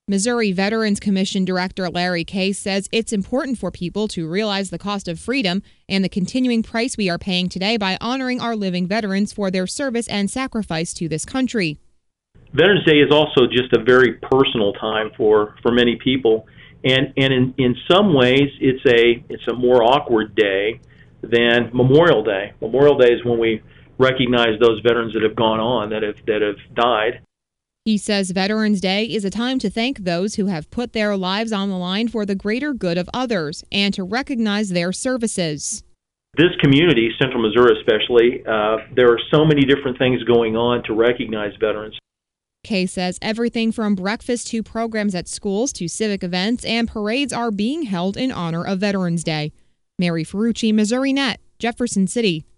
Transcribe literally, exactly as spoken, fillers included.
Missouri Veterans Commission Director Larry Case says it's important for people to realize the cost of freedom and the continuing price we are paying today by honoring our living veterans for their service and sacrifice to this country. Veterans Day is also just a very personal time for, for many people, and, and in, in some ways it's a it's a more awkward day than Memorial Day. Memorial Day is when we recognize those veterans that have gone on, that have that have died. He says Veterans Day is a time to thank those who have put their lives on the line for the greater good of others and to recognize their services. This community, Central Missouri especially, uh, there are so many different things going on to recognize veterans. Kay says everything from breakfast to programs at schools to civic events and parades are being held in honor of Veterans Day. Mary Ferrucci, Missouri Net, Jefferson City.